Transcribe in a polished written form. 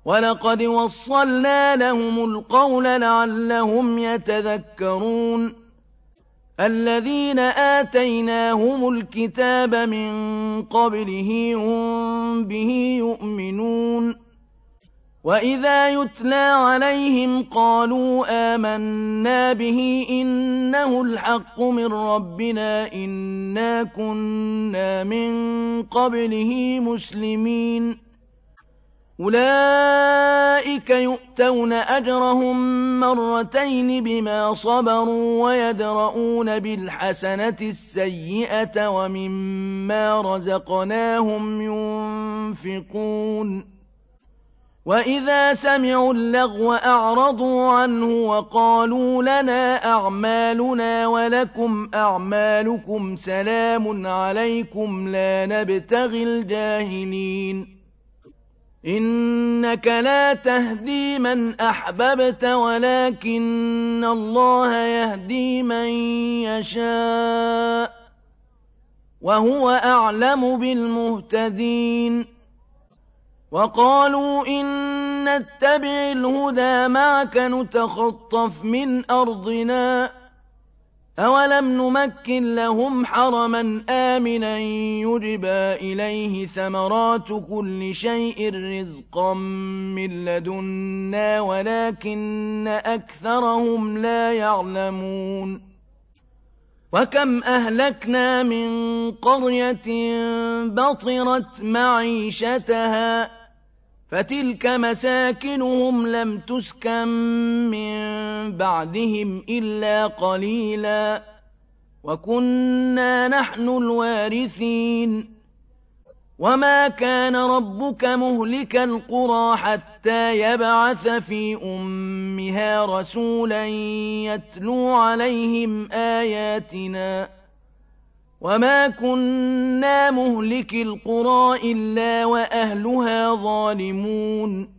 وَلَقَدْ وَصَّلْنَا لَهُمُ الْقَوْلَ لَعَلَّهُمْ يَتَذَكَّرُونَ الَّذِينَ آتَيْنَاهُمُ الْكِتَابَ مِن قَبْلِهِ هُم بِهِ يُؤْمِنُونَ وَإِذَا يُتْلَىٰ عَلَيْهِمْ قَالُوا آمَنَّا بِهِ إِنَّهُ الْحَقُّ مِن رَّبِّنَا إِنَّا كُنَّا مِن قَبْلِهِ مُسْلِمِينَ أُولَٰئِكَ يُؤْتَوْنَ أَجْرَهُم مَّرَّتَيْنِ بِمَا صَبَرُوا وَيَدْرَءُونَ بِالْحَسَنَةِ السَّيِّئَةَ وَمِمَّا رَزَقْنَاهُمْ يُنفِقُونَ وَإِذَا سَمِعُوا اللَّغْوَ أَعْرَضُوا عَنْهُ وَقَالُوا لَنَا أَعْمَالُنَا وَلَكُمْ أَعْمَالُكُمْ سَلَامٌ عَلَيْكُمْ لَا نَبْتَغِي الْجَاهِلِينَ إِنَّكَ لَا تَهْدِي مَنْ أَحْبَبْتَ وَلَكِنَّ اللَّهَ يَهْدِي مَن يَشَاءُ ۚ وَهُوَ أَعْلَمُ بِالْمُهْتَدِينَ وَقَالُوا إِن نَّتَّبِعِ الْهُدَىٰ مَعَكَ نُتَخَطَّفْ مِنْ أَرْضِنَا ۚ أَوَلَمْ نُمَكِّن لَّهُمْ حَرَمًا آمِنًا يُجْبَىٰ إِلَيْهِ ثَمَرَاتُ كُلِّ شَيْءٍ رِّزْقًا مِّن لَّدُنَّا وَلَٰكِنَّ أَكْثَرَهُمْ لَا يَعْلَمُونَ وَكَمْ أَهْلَكْنَا مِن قَرْيَةٍ بَطِرَتْ مَعِيشَتَهَا فَتِلْكَ مَسَاكِنُهُمْ لَمْ تُسْكَن مِّن بَعْدِهِمْ إِلَّا قَلِيلًا وَكُنَّا نَحْنُ الْوَارِثِينَ وَمَا كَانَ رَبُّكَ مُهْلِكَ الْقُرَىٰ حَتَّىٰ يَبْعَثَ فِي أُمِّهَا رَسُولًا يَتْلُو عَلَيْهِمْ آيَاتِنَا ۚ وَمَا كُنَّا مُهْلِكِي الْقُرَىٰ إِلَّا وَأَهْلُهَا ظَالِمُونَ